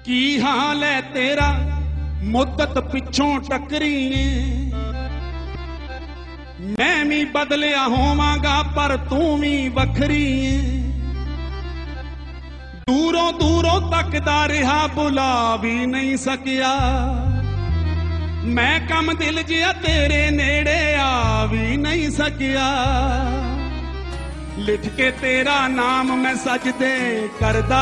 की हाल है तेरा मुद्दत पिछों टकरी मैं भी बदलिया होवांगा पर तू भी वखरी दूरों दूरों तकदा रहा बुला भी नहीं सकिया मैं कम दिल जिया तेरे नेड़े आ भी नहीं सकिया लिख के तेरा नाम मैं सजदे करदा